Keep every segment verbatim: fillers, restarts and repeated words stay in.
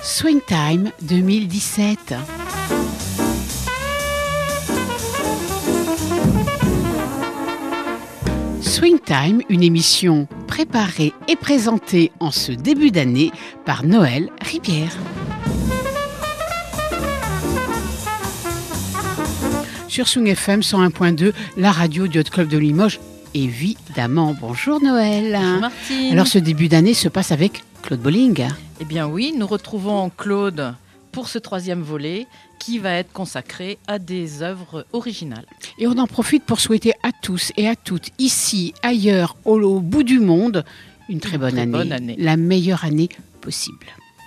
Swing Time deux mille dix-sept. Swing Time, une émission préparée et présentée en ce début d'année par Noël Ribière. Sur Swing F M cent un point deux, la radio du Hot Club de Limoges, évidemment. Bonjour Noël. Bonjour Martine. Alors ce début d'année se passe avec Claude Bolling. Eh bien oui, nous retrouvons Claude pour ce troisième volet qui va être consacré à des œuvres originales. Et on en profite pour souhaiter à tous et à toutes, ici, ailleurs, au, au bout du monde, une très, Une bonne, très année, bonne année. La meilleure année possible.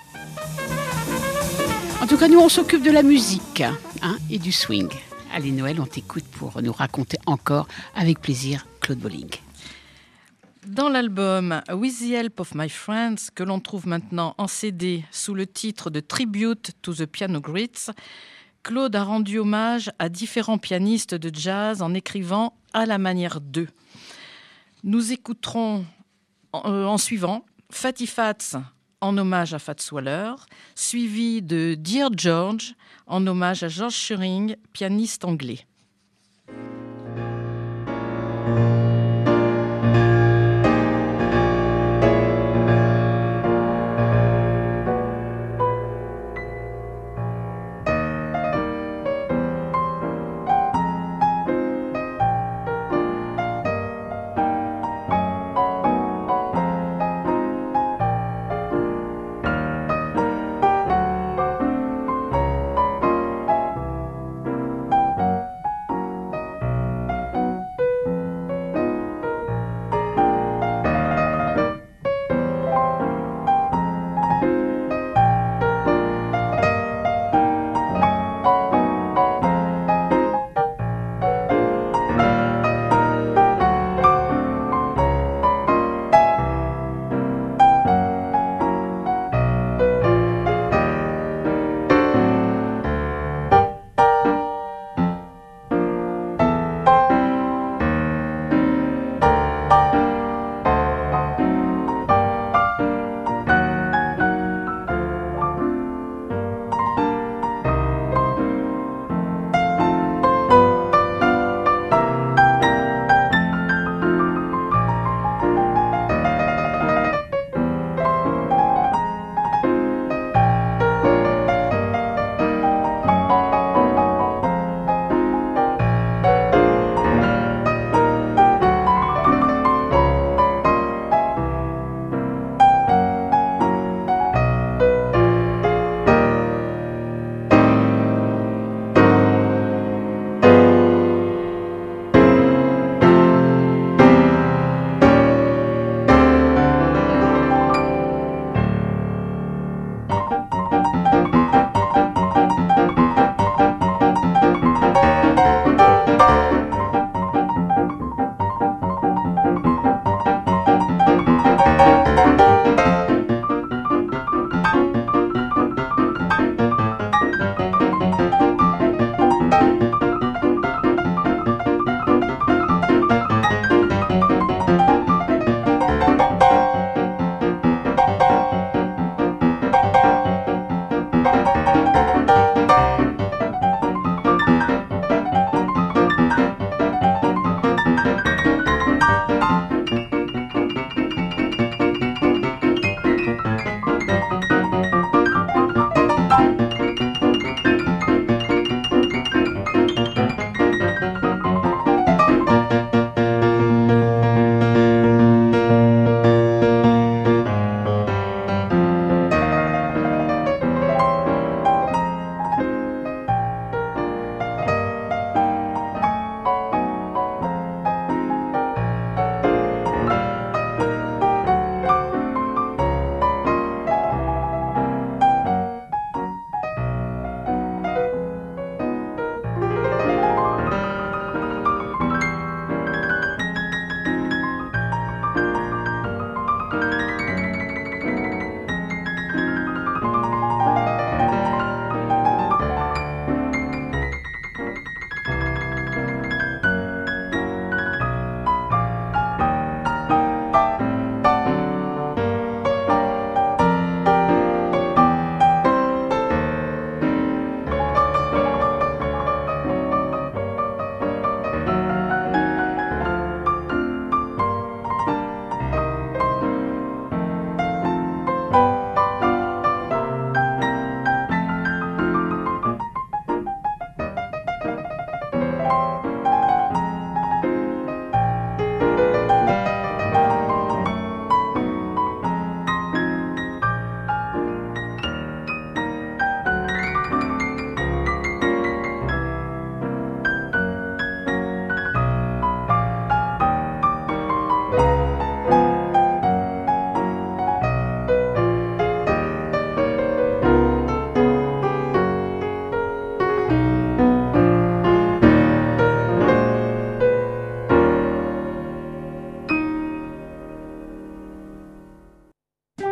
En tout cas, nous, on s'occupe de la musique hein, et du swing. Allez Noël, on t'écoute pour nous raconter encore avec plaisir Claude Bolling. Dans l'album With the Help of My Friends, que l'on trouve maintenant en C D sous le titre de Tribute to the Piano Greats, Claude a rendu hommage à différents pianistes de jazz en écrivant à la manière d'eux. Nous écouterons en, euh, en suivant Fatty Fats en hommage à Fats Waller, suivi de Dear George en hommage à George Shearing, pianiste anglais.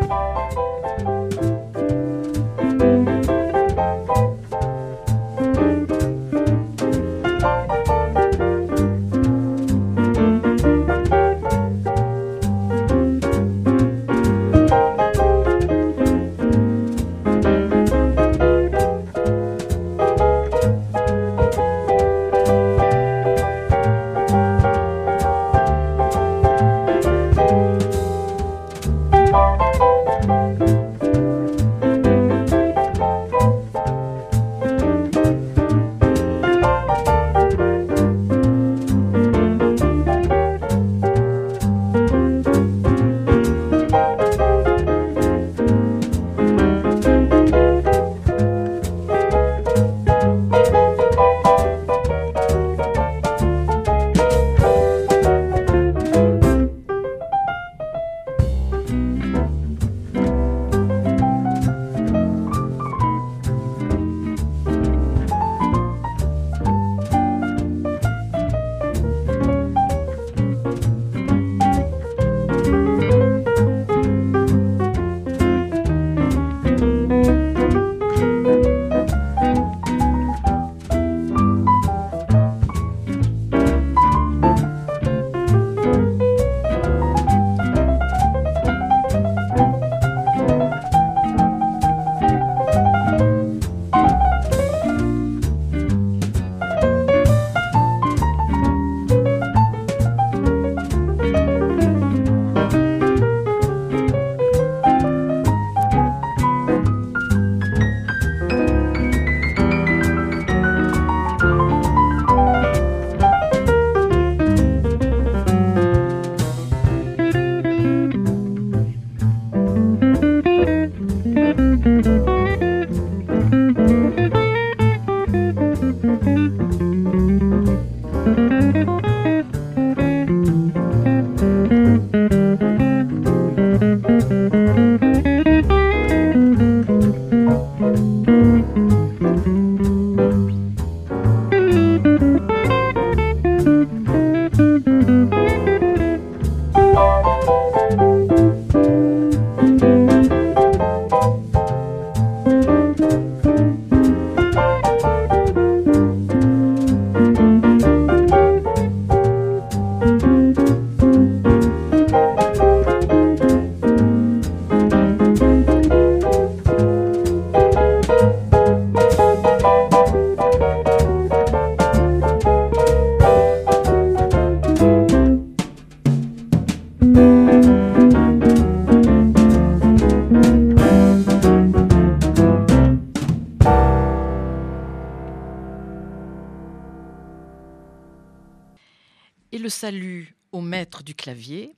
Et le salut au maître du clavier,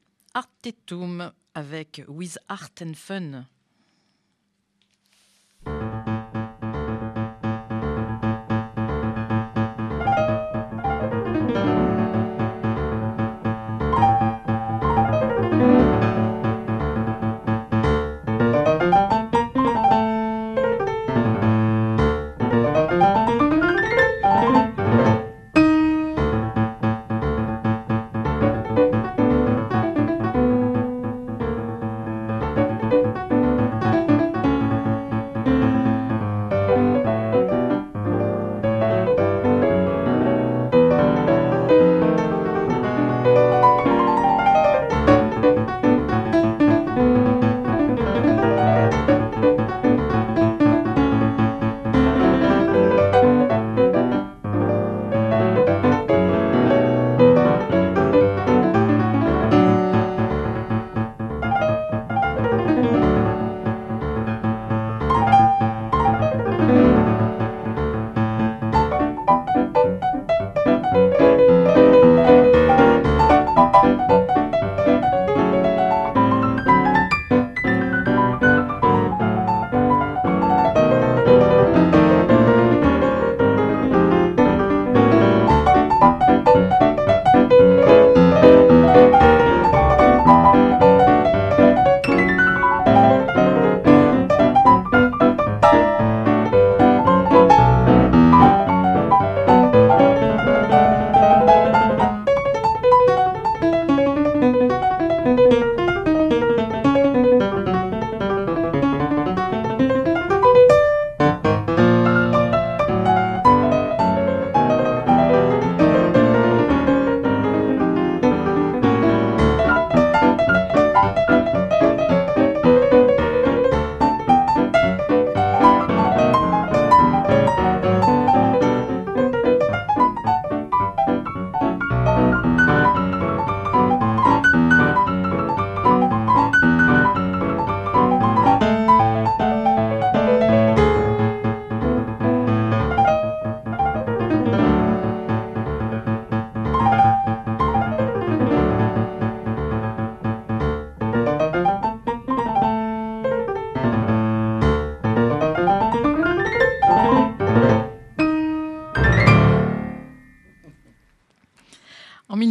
Artetum avec With Art and Fun. Thank you.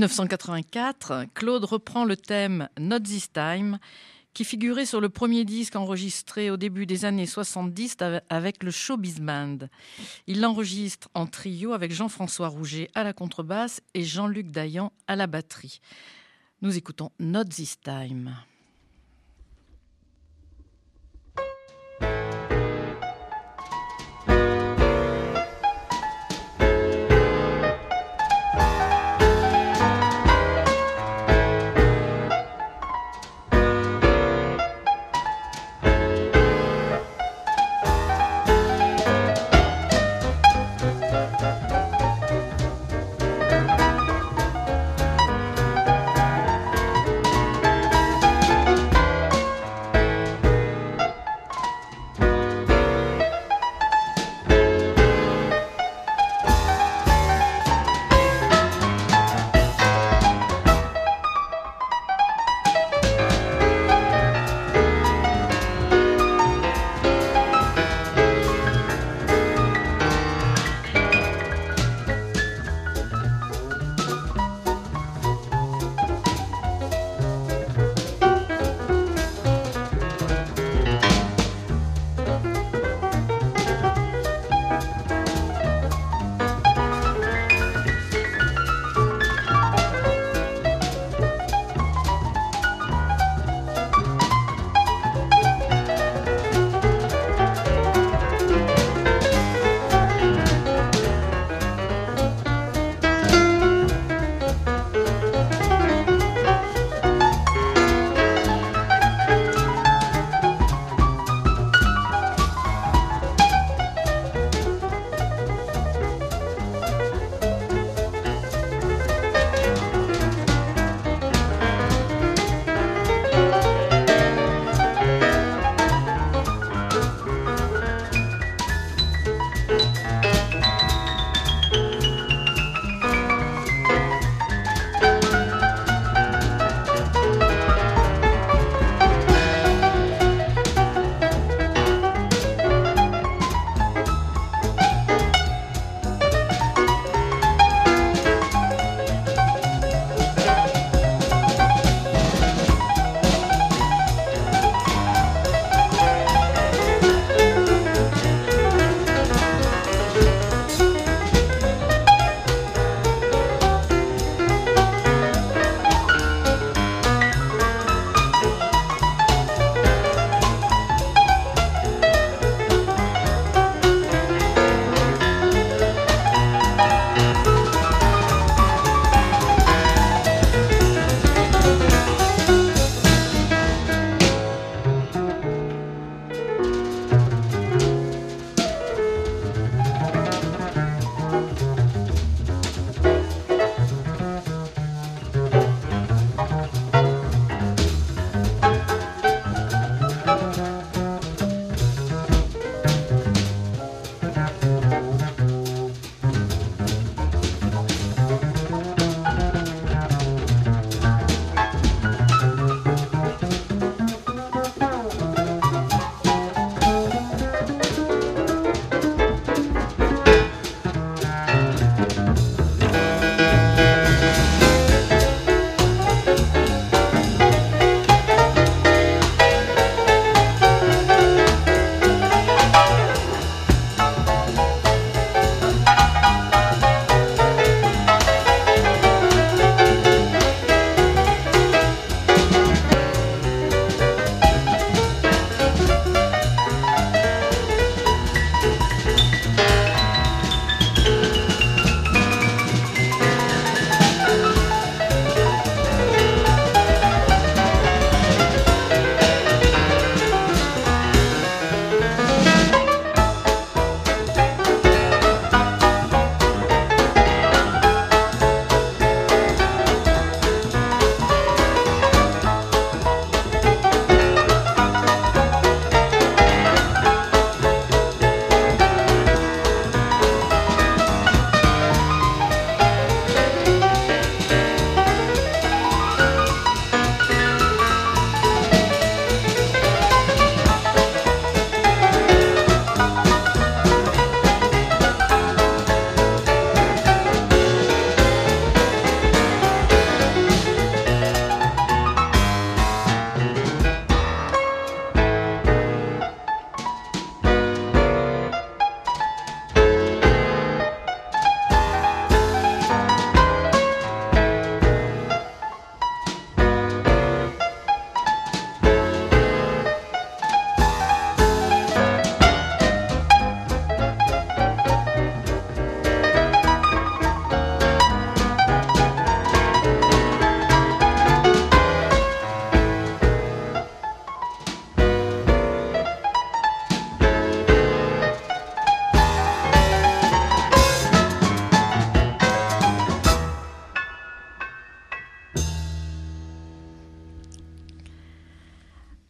neuf cent quatre-vingt-quatre, Claude reprend le thème Not This Time, qui figurait sur le premier disque enregistré au début des années soixante-dix avec le Showbiz Band. Il l'enregistre en trio avec Jean-François Rouget à la contrebasse et Jean-Luc Dayan à la batterie. Nous écoutons Not This Time. Not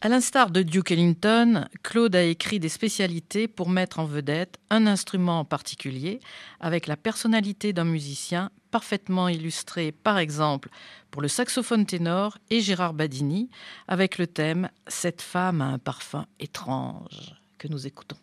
À l'instar de Duke Ellington, Claude a écrit des spécialités pour mettre en vedette un instrument en particulier, avec la personnalité d'un musicien parfaitement illustré, par exemple, pour le saxophone ténor et Gérard Badini, avec le thème « Cette femme a un parfum étrange » que nous écoutons.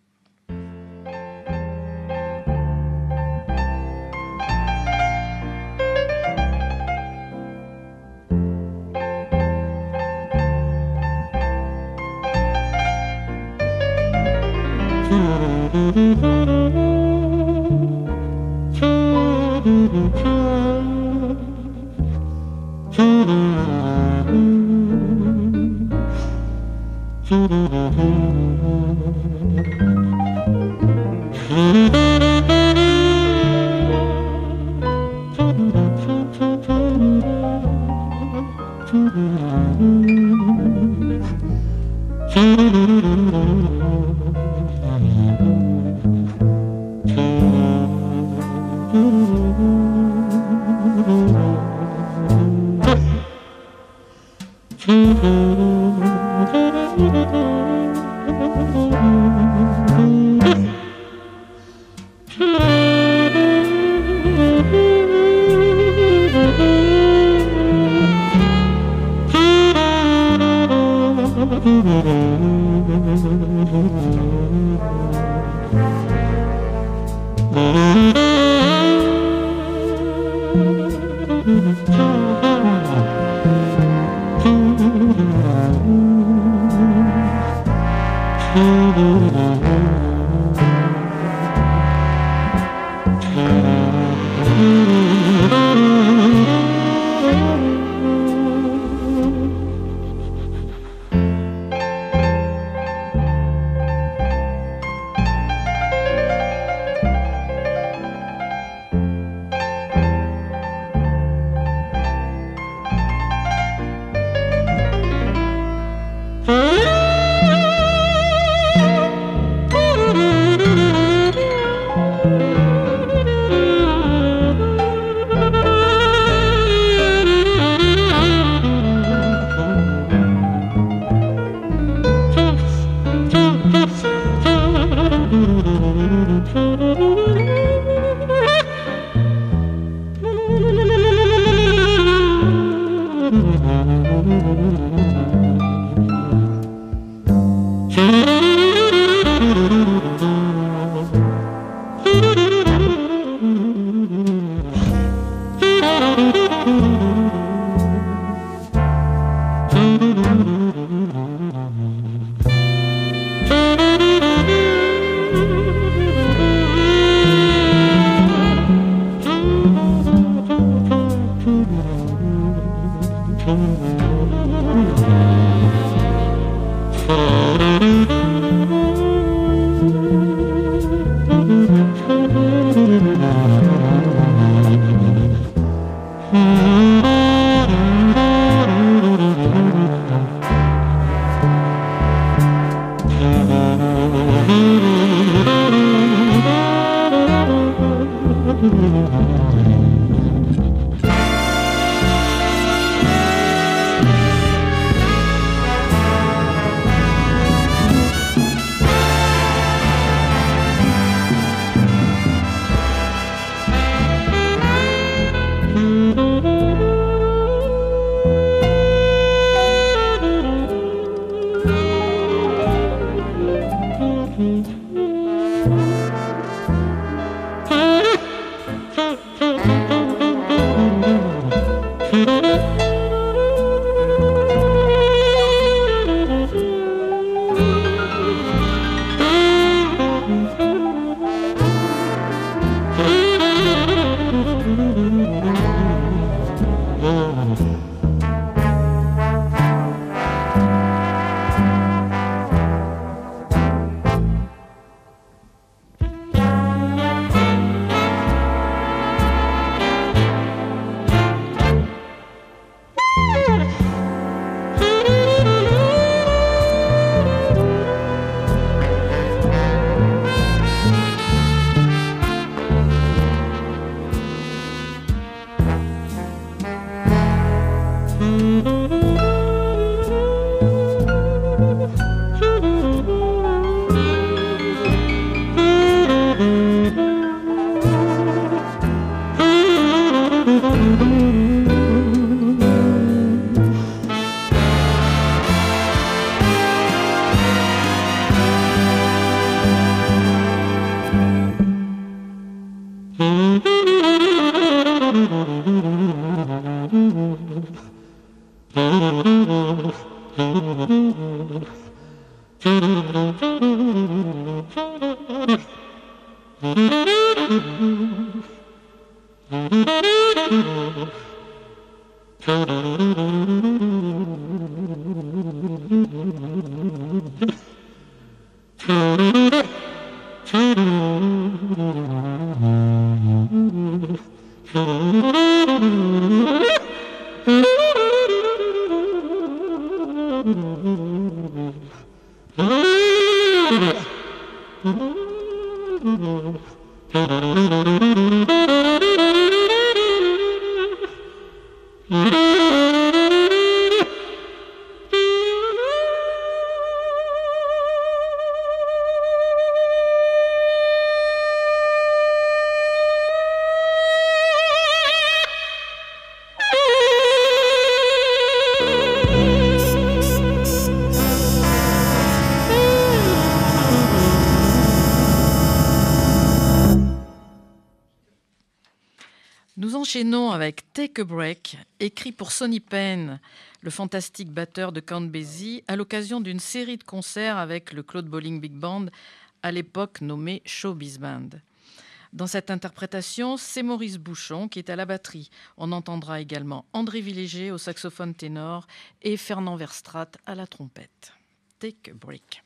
Nous enchaînons avec Take a Break, écrit pour Sonny Penn, le fantastique batteur de Count Basie, à l'occasion d'une série de concerts avec le Claude Bolling Big Band, à l'époque nommé Showbiz Band. Dans cette interprétation, c'est Maurice Bouchon qui est à la batterie. On entendra également André Villéger au saxophone ténor et Fernand Verstraete à la trompette. Take a Break.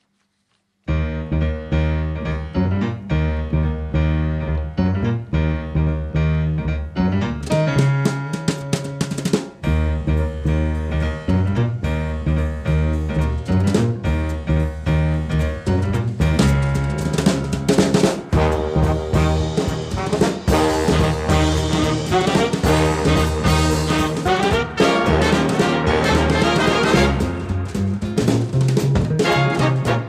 Thank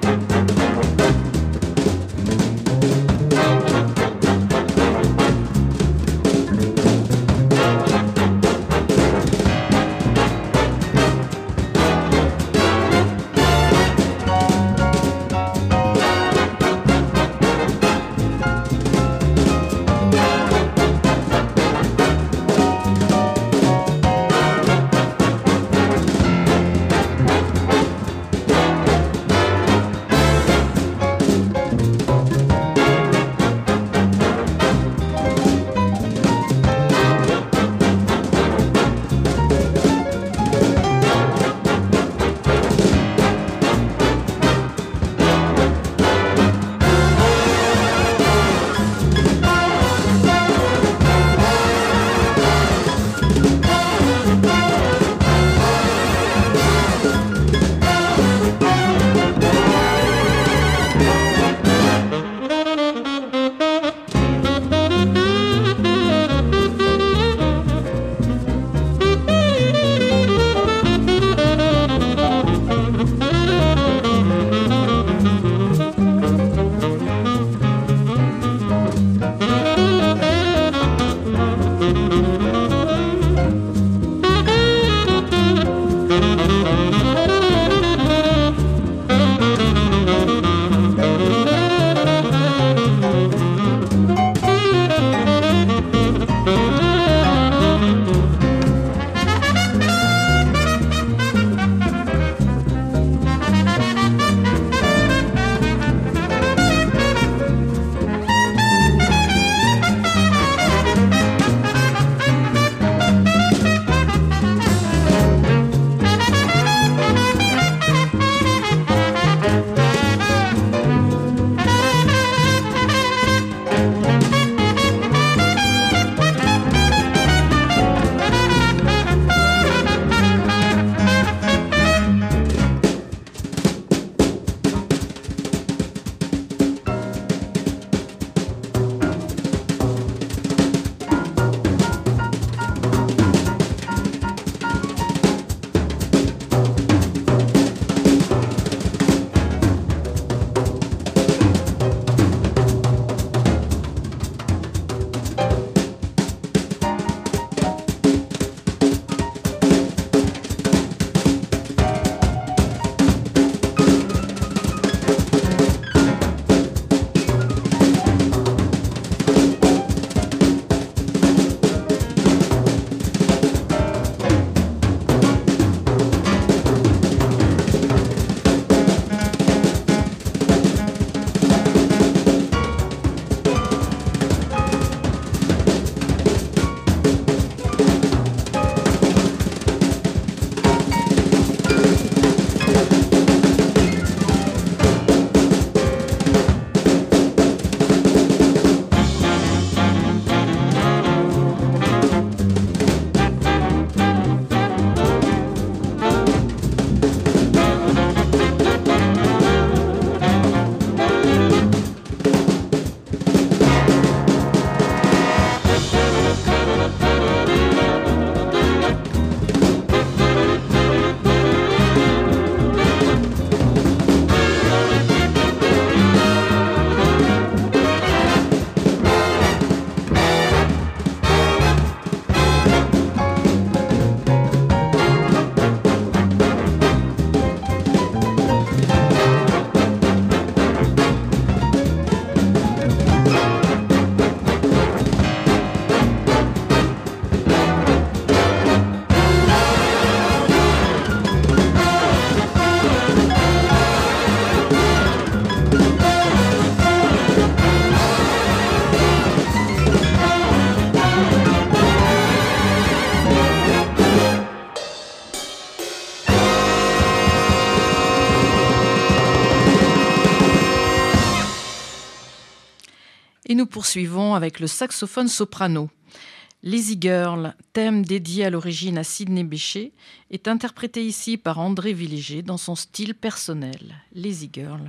Et nous poursuivons avec le saxophone soprano. Lazy Girl, thème dédié à l'origine à Sidney Bechet, est interprété ici par André Villéger dans son style personnel. Lazy Girl.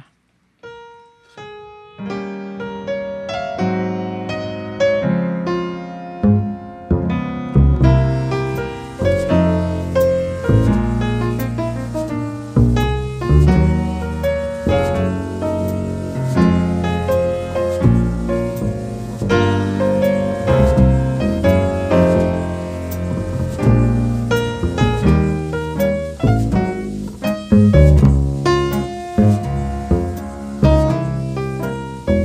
Thank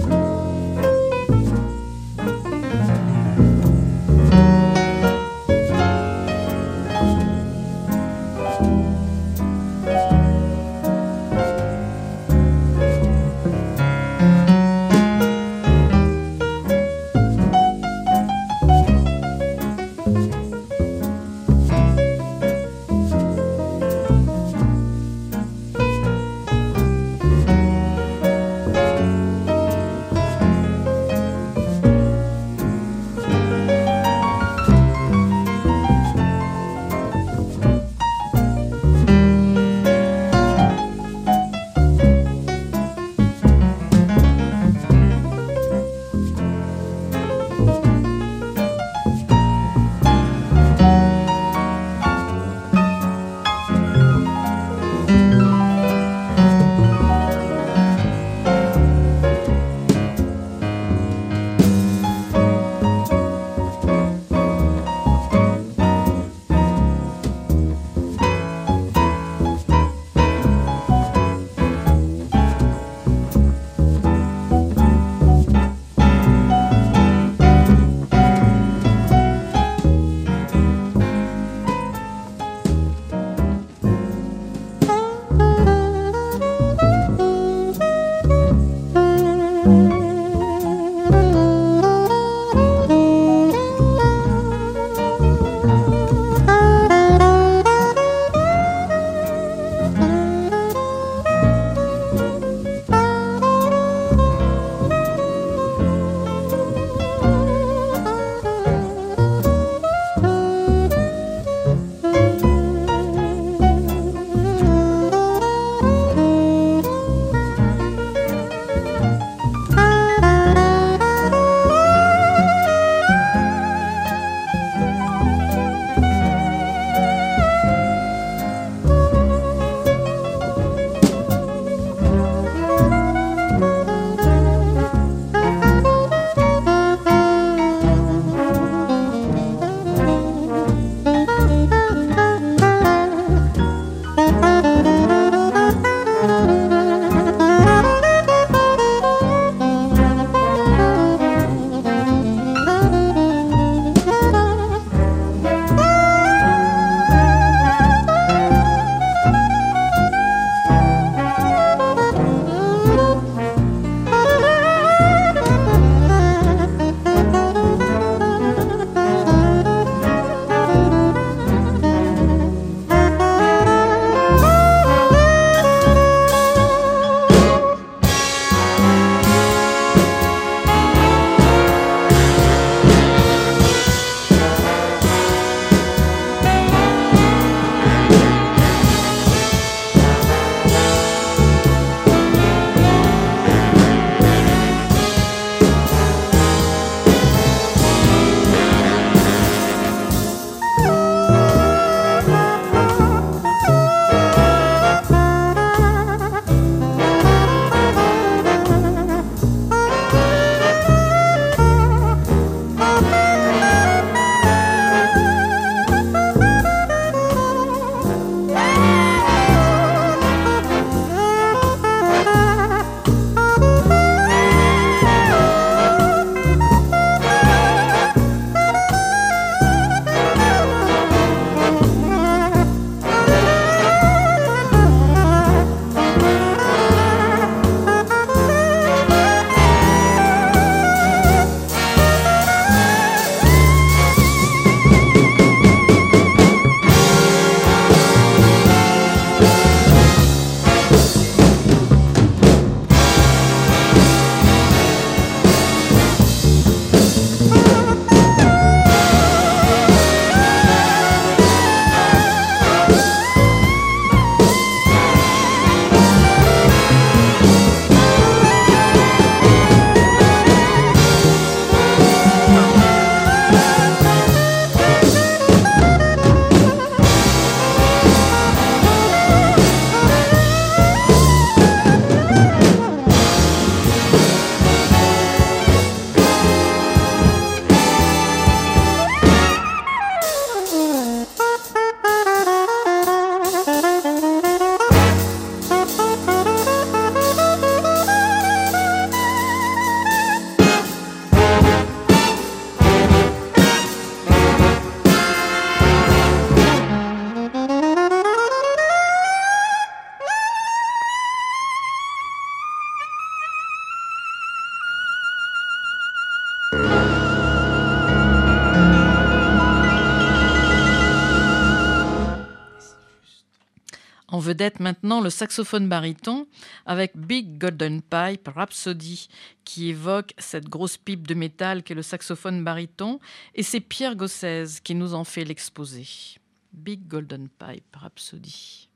En vedette maintenant le saxophone baryton avec Big Golden Pipe Rhapsody qui évoque cette grosse pipe de métal qu'est le saxophone baryton, et c'est Pierre Gossez qui nous en fait l'exposé. Big Golden Pipe Rhapsody.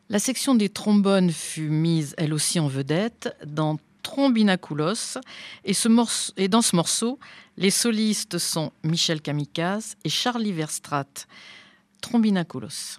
La section des trombones fut mise elle aussi en vedette dans Trombinacoulos et, ce morceau, et dans ce morceau, les solistes sont Michel Kamikaze et Charlie Verstraete. Trombinacoulos.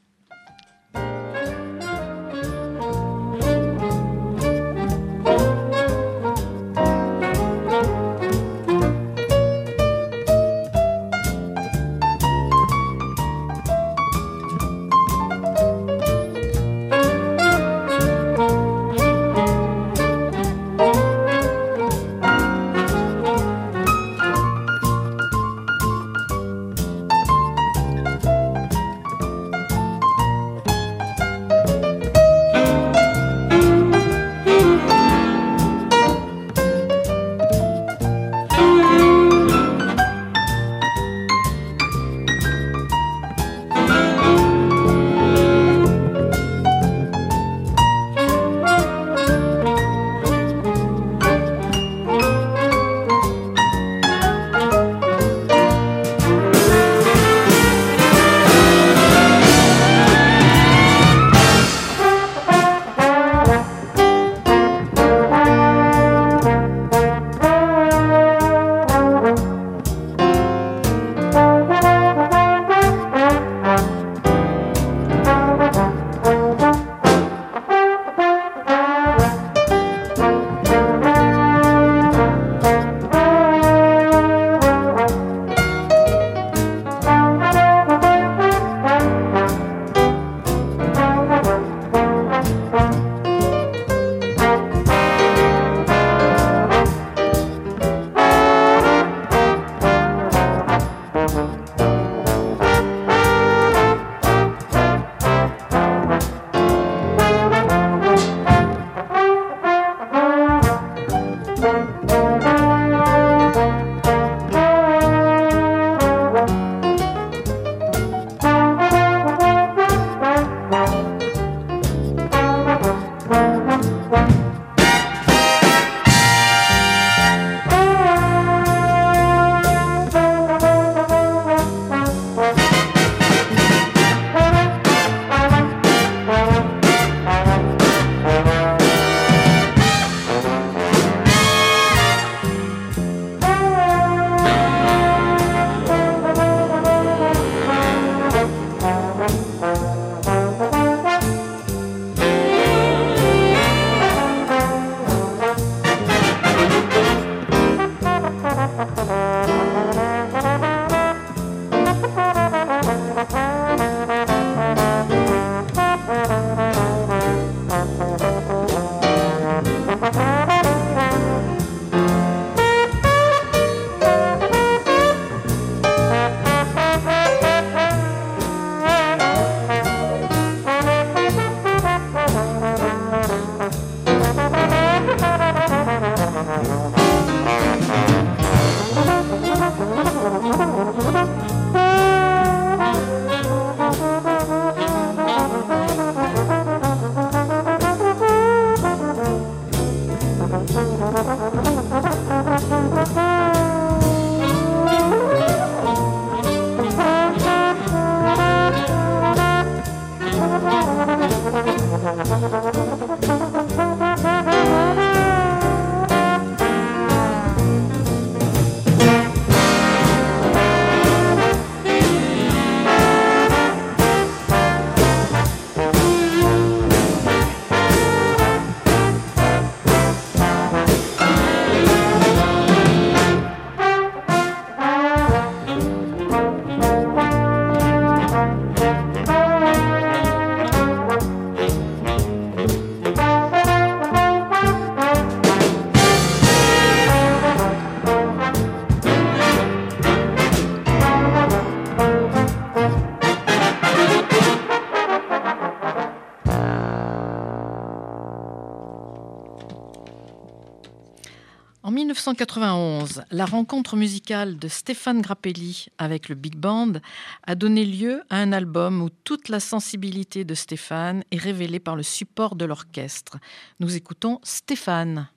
En mille neuf cent quatre-vingt-onze, la rencontre musicale de Stéphane Grappelli avec le Big Band a donné lieu à un album où toute la sensibilité de Stéphane est révélée par le support de l'orchestre. Nous écoutons Stéphane.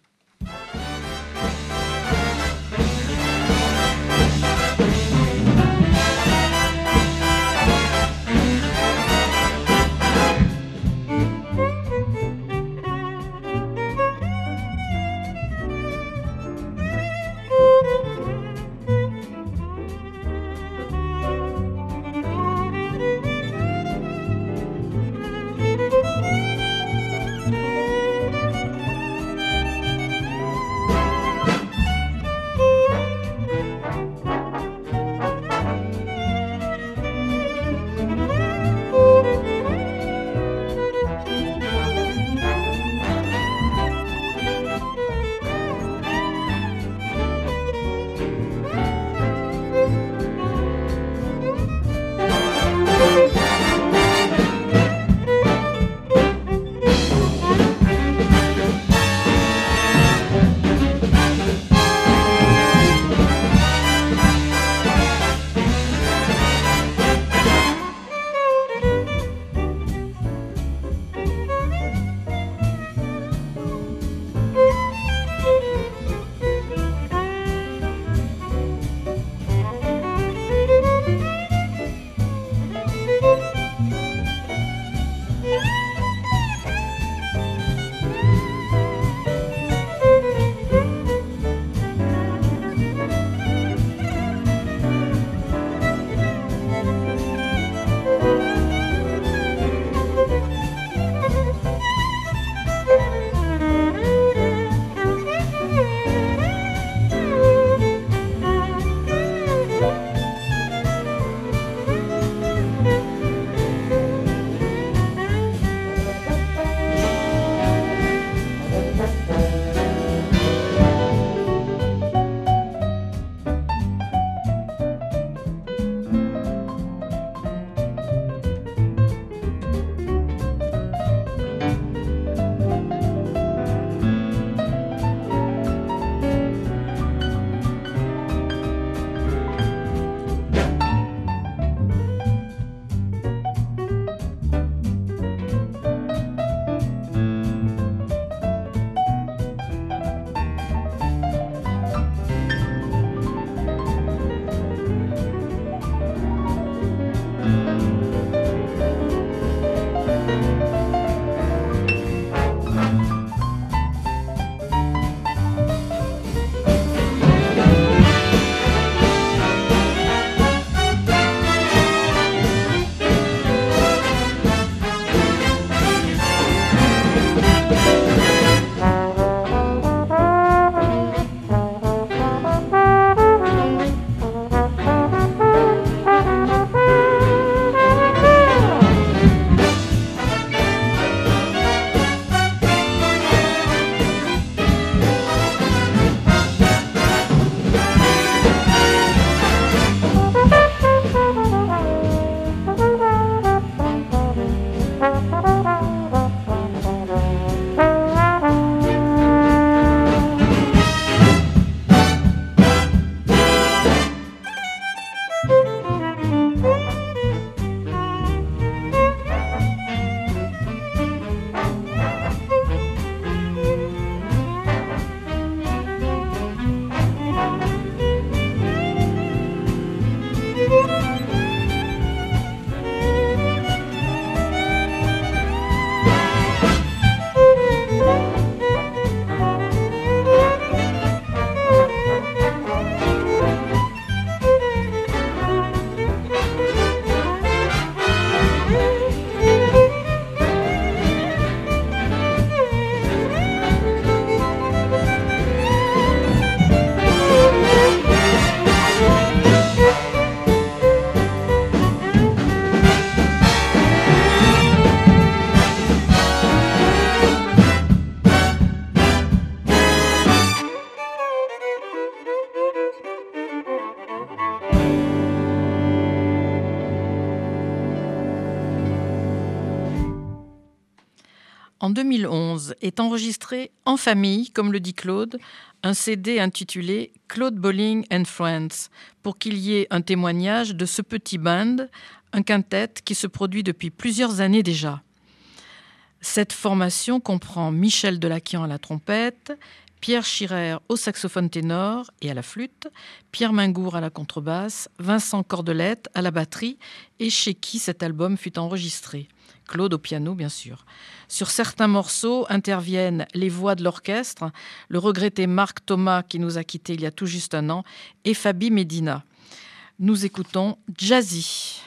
en deux mille onze, est enregistré en famille, comme le dit Claude, un C D intitulé « Claude Bolling and Friends » pour qu'il y ait un témoignage de ce petit band, un quintet qui se produit depuis plusieurs années déjà. Cette formation comprend Michel Delaquian à la trompette, Pierre Schirer au saxophone ténor et à la flûte, Pierre Mingour à la contrebasse, Vincent Cordelette à la batterie et chez qui cet album fut enregistré. Claude au piano, bien sûr. Sur certains morceaux interviennent les voix de l'orchestre, le regretté Marc Thomas qui nous a quittés il y a tout juste un an et Fabi Medina. Nous écoutons Jazzy.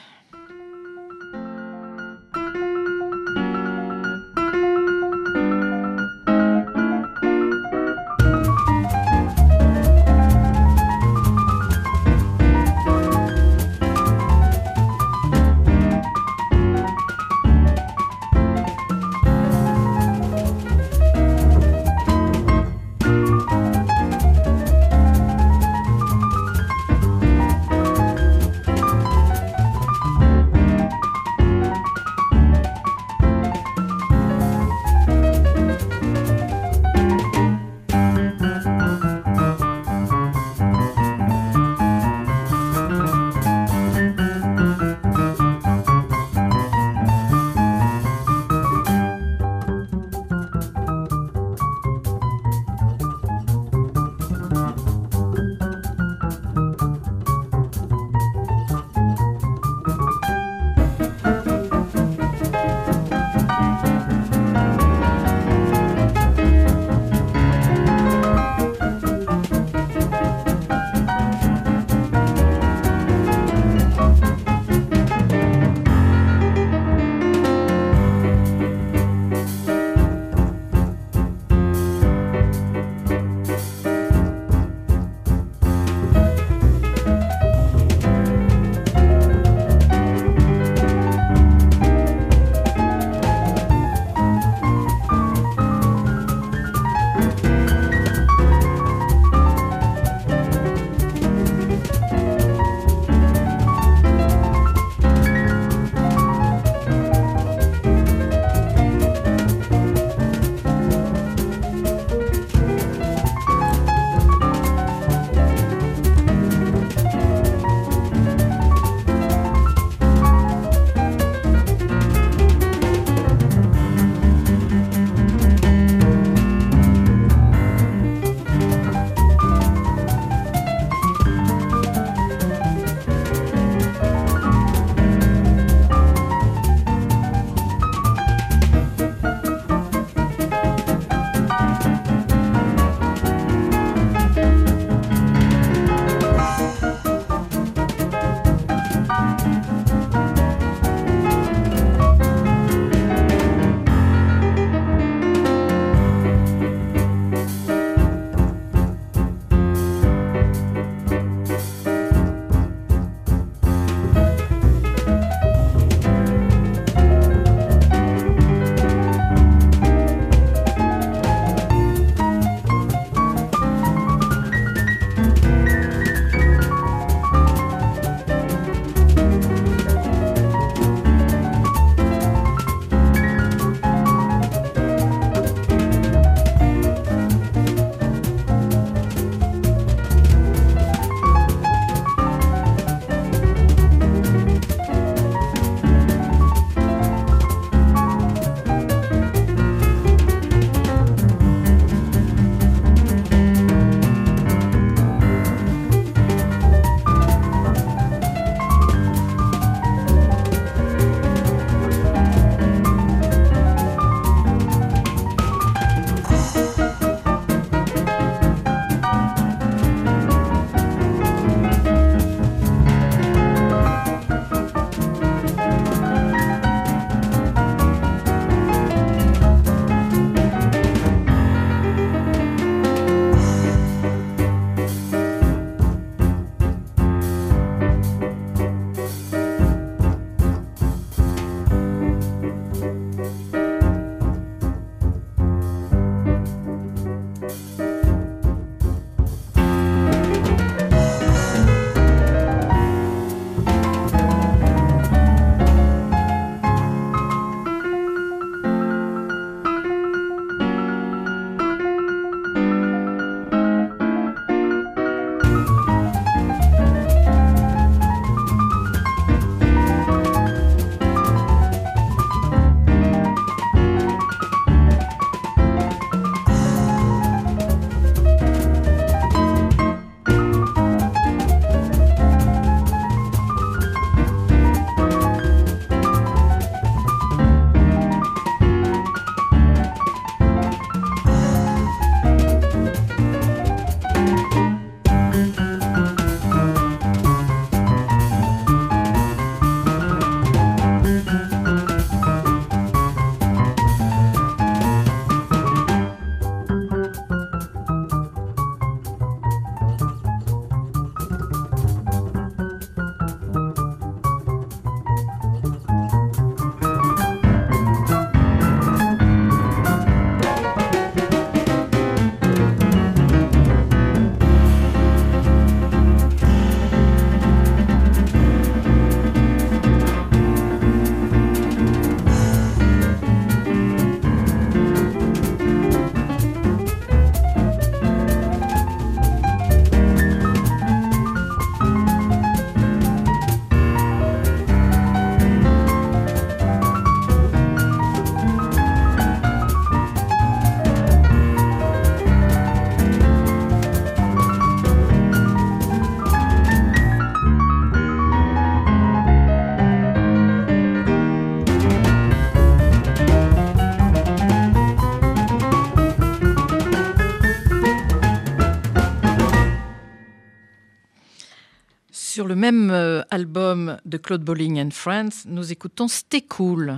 sur le même euh, album de Claude Bolling and Friends, nous écoutons Stay Cool.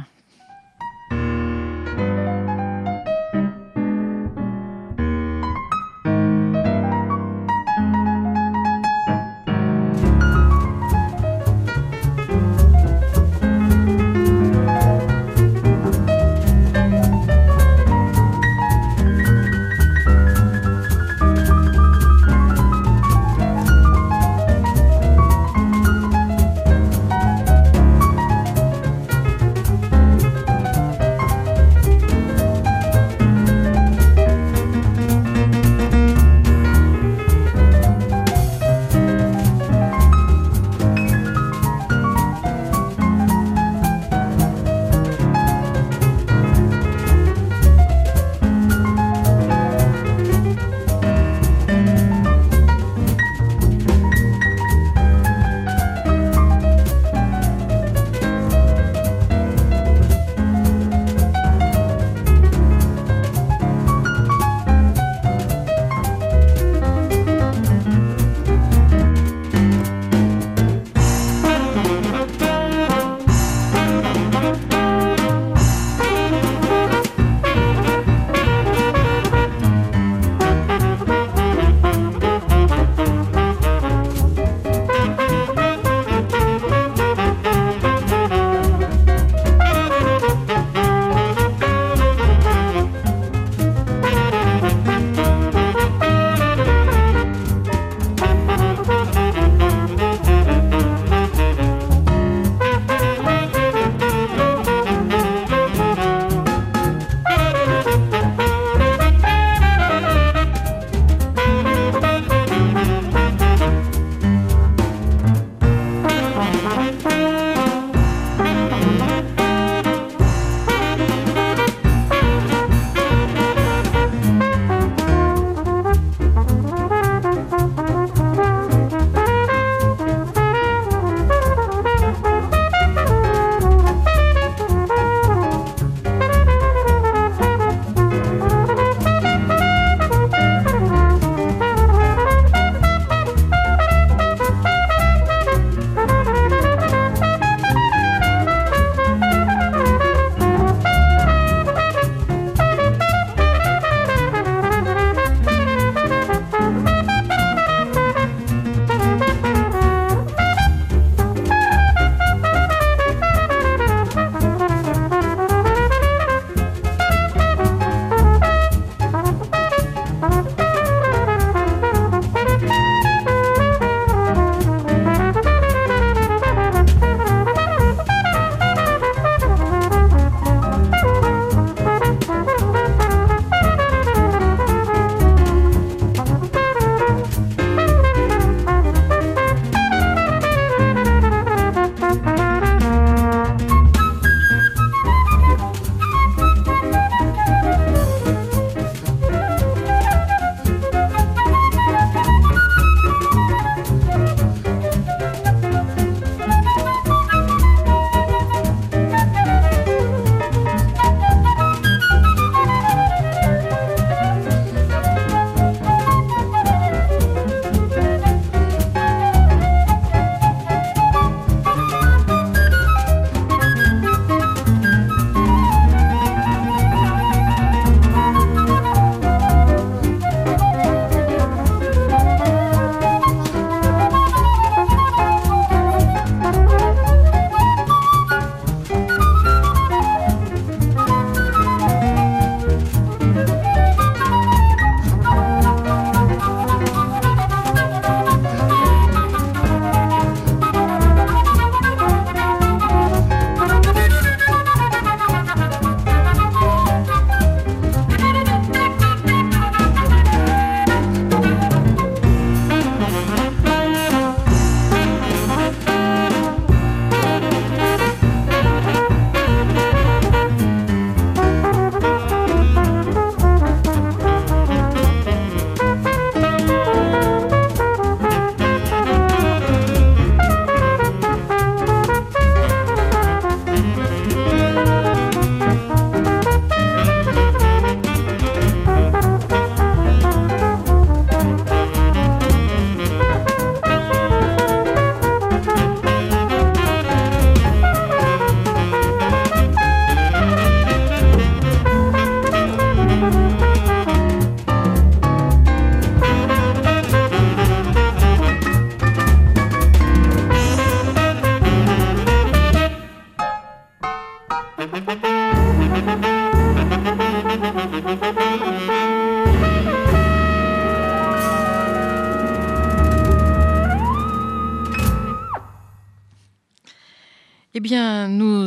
Thank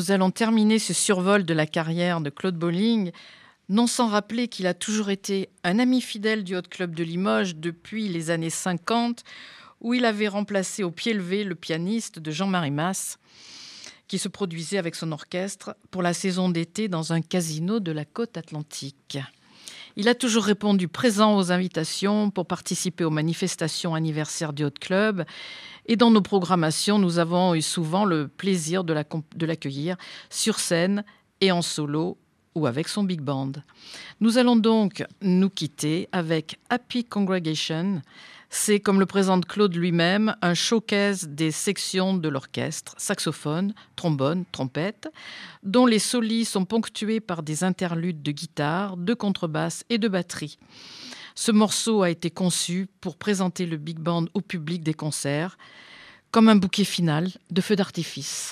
nous allons terminer ce survol de la carrière de Claude Bolling, non sans rappeler qu'il a toujours été un ami fidèle du Hot Club de Limoges depuis les années cinquante, où il avait remplacé au pied levé le pianiste de Jean-Marie Mas, qui se produisait avec son orchestre pour la saison d'été dans un casino de la côte atlantique. Il a toujours répondu présent aux invitations pour participer aux manifestations anniversaires du Hot Club. Et dans nos programmations, nous avons eu souvent le plaisir de, la, de l'accueillir sur scène et en solo ou avec son big band. Nous allons donc nous quitter avec Happy Congregation. C'est, comme le présente Claude lui-même, un showcase des sections de l'orchestre, saxophone, trombone, trompette, dont les solis sont ponctués par des interludes de guitare, de contrebasse et de batterie. Ce morceau a été conçu pour présenter le big band au public des concerts, comme un bouquet final de feux d'artifice.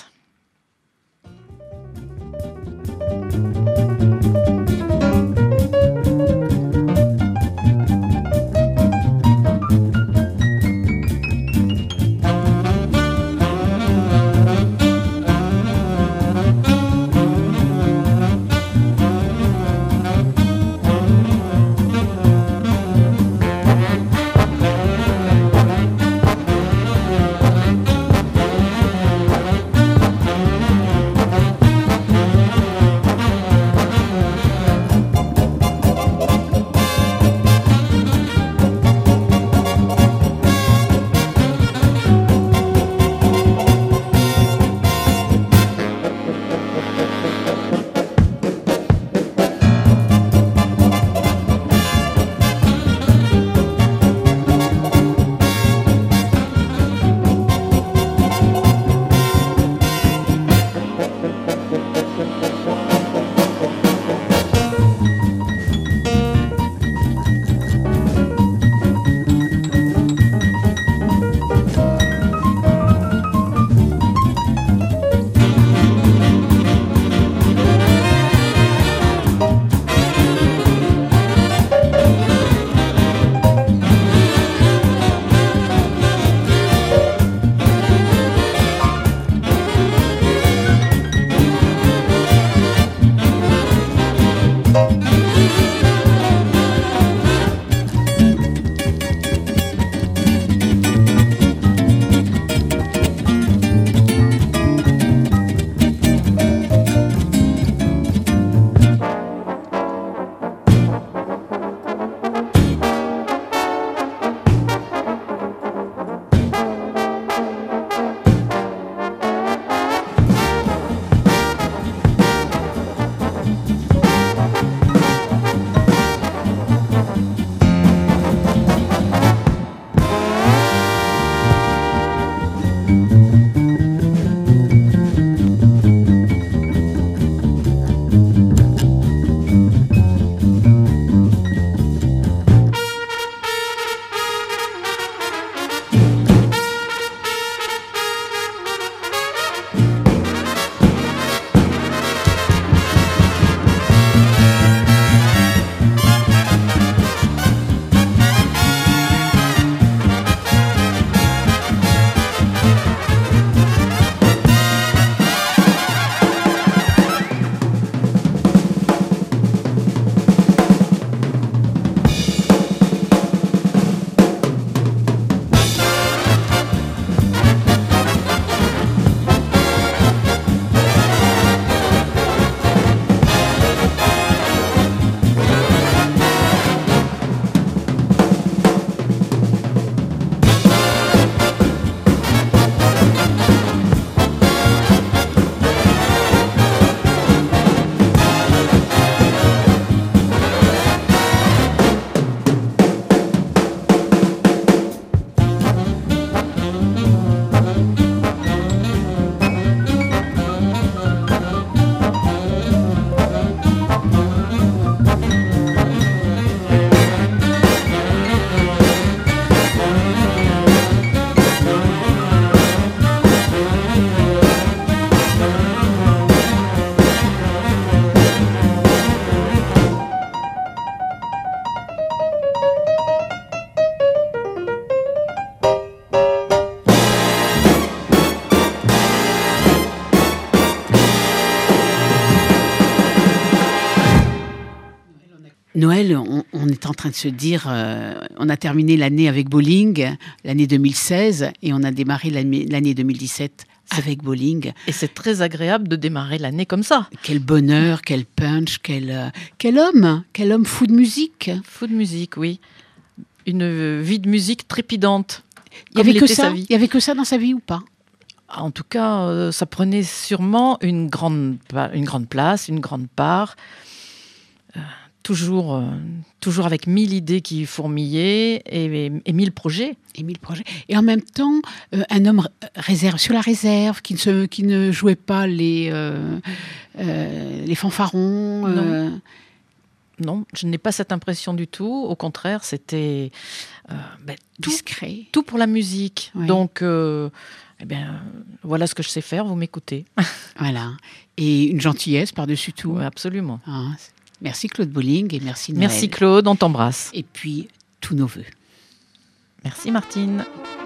Noël, on, on est en train de se dire, euh, on a terminé l'année avec Bowling, l'année deux mille seize, et on a démarré l'année, l'année deux mille dix-sept avec Bowling. Et c'est très agréable de démarrer l'année comme ça. Quel bonheur, quel punch, quel, euh, quel homme, quel homme fou de musique. Fou de musique, oui. Une vie de musique trépidante. Il y avait que ça. Il y avait que ça dans sa vie ou pas? En tout cas, euh, ça prenait sûrement une grande, une grande place, une grande part. Euh, toujours, euh, toujours avec mille idées qui fourmillaient et, et, et mille projets. Et mille projets. Et en même temps, euh, un homme réserve, sur la réserve, qui ne, se, qui ne jouait pas les, euh, euh, les fanfarons. Euh... Non. Non, je n'ai pas cette impression du tout. Au contraire, c'était euh, ben, tout, discret. Tout pour la musique. Oui. Donc, euh, eh bien, voilà ce que je sais faire, vous m'écoutez. Voilà. Et une gentillesse par-dessus tout. Oui, absolument. Ah, merci Claude Bowling et merci Noël. Merci Claude, on t'embrasse. Et puis, tous nos vœux. Merci Martine.